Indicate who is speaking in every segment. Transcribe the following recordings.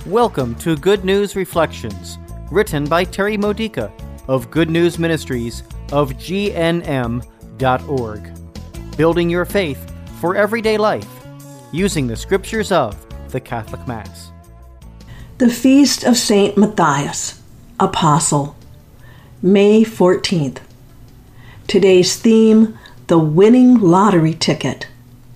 Speaker 1: Welcome to Good News Reflections, written by Terry Modica of Good News Ministries of GNM.org. Building your faith for everyday life, using the scriptures of the Catholic Mass.
Speaker 2: The Feast of Saint Matthias, Apostle, May 14th. Today's theme, the winning lottery ticket.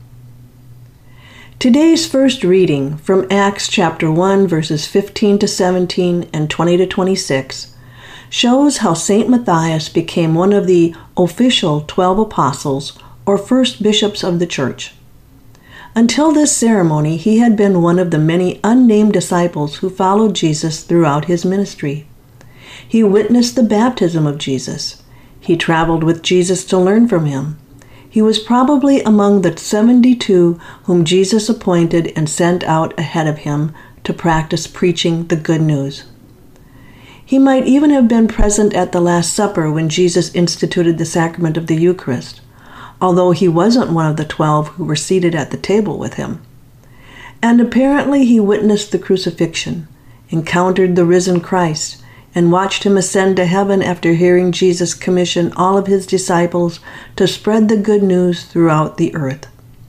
Speaker 2: Today's first reading from Acts chapter 1, verses 15 to 17 and 20 to 26 shows how Saint Matthias became one of the official 12 apostles or first bishops of the church. Until this ceremony, he had been one of the many unnamed disciples who followed Jesus throughout his ministry. He witnessed the baptism of Jesus. He traveled with Jesus to learn from him. He was probably among the 72 whom Jesus appointed and sent out ahead of him to practice preaching the good news. He might even have been present at the Last Supper when Jesus instituted the sacrament of the Eucharist, although he wasn't one of the 12 who were seated at the table with him. And apparently he witnessed the crucifixion, encountered the risen Christ, and watched him ascend to heaven after hearing Jesus commission all of his disciples to spread the good news throughout the earth.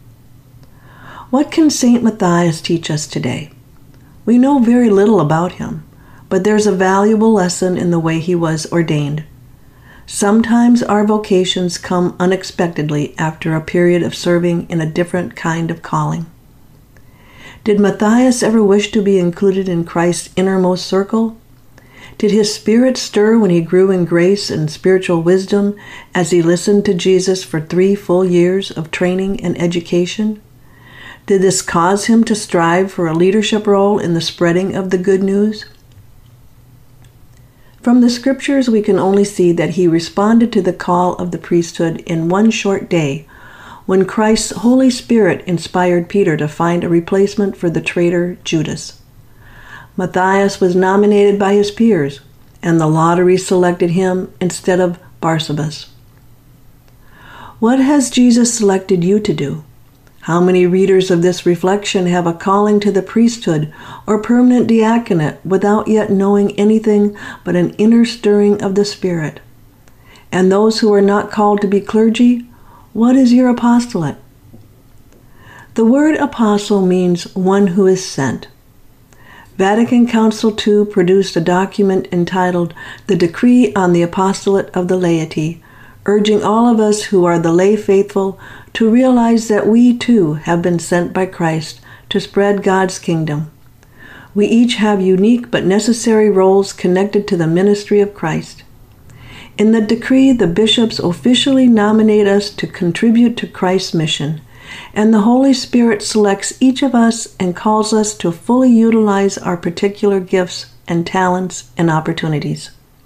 Speaker 2: What can Saint Matthias teach us today? We know very little about him, but there's a valuable lesson in the way he was ordained. Sometimes our vocations come unexpectedly after a period of serving in a different kind of calling. Did Matthias ever wish to be included in Christ's innermost circle? Did his spirit stir when he grew in grace and spiritual wisdom as he listened to Jesus for 3 full years of training and education? Did this cause him to strive for a leadership role in the spreading of the good news? From the scriptures, we can only see that he responded to the call of the priesthood in one short day, when Christ's Holy Spirit inspired Peter to find a replacement for the traitor Judas. Matthias was nominated by his peers, and the lottery selected him instead of Barsabas. What has Jesus selected you to do? How many readers of this reflection have a calling to the priesthood or permanent diaconate without yet knowing anything but an inner stirring of the Spirit? And those who are not called to be clergy, what is your apostolate? The word apostle means one who is sent. Vatican Council II produced a document entitled The Decree on the Apostolate of the Laity, urging all of us who are the lay faithful to realize that we too have been sent by Christ to spread God's kingdom. We each have unique but necessary roles connected to the ministry of Christ. In the decree, the bishops officially nominate us to contribute to Christ's mission, and the Holy Spirit selects each of us and calls us to fully utilize our particular gifts and talents and opportunities.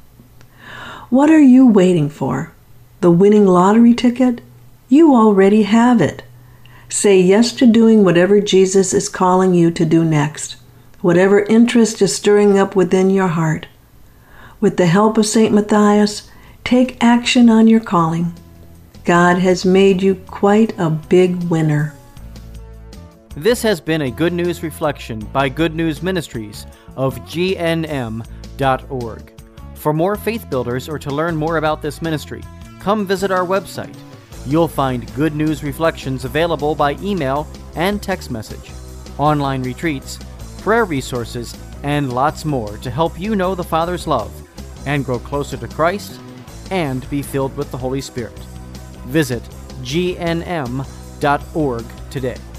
Speaker 2: What are you waiting for? The winning lottery ticket? You already have it. Say yes to doing whatever Jesus is calling you to do next, whatever interest is stirring up within your heart. With the help of Saint Matthias, take action on your calling. God has made you quite a big winner.
Speaker 1: This has been a Good News Reflection by Good News Ministries of GNM.org. For more faith builders or to learn more about this ministry, come visit our website. You'll find Good News Reflections available by email and text message, online retreats, prayer resources, and lots more to help you know the Father's love and grow closer to Christ and be filled with the Holy Spirit. Visit gnm.org today.